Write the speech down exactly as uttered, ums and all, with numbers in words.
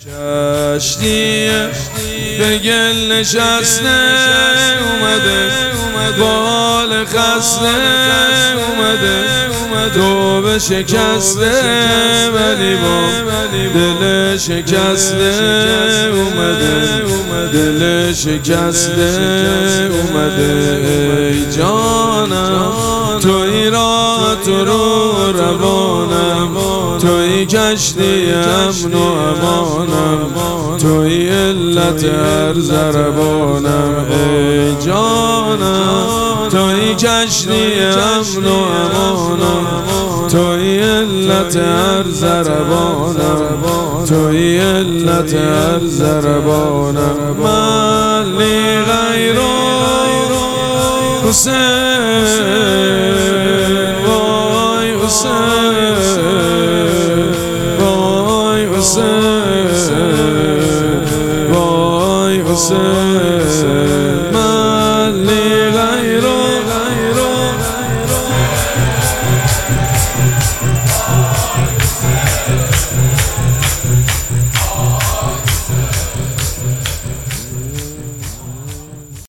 کشتی به گل نشسته اومده، بال خسته اومده، تو به شکسته ولی با دل شکسته اومده، دل شکسته اومده. ای جانم توی را تو رو روانم، توی کشتی امن و امانم، توی علت هر ضربانم. ای جانم توی کشتی امن و امانم، توی علت هر ضربانم، توی علت هر ضربانم. من لی غیر حسین، وای حسین، وای حسین، وای حسین.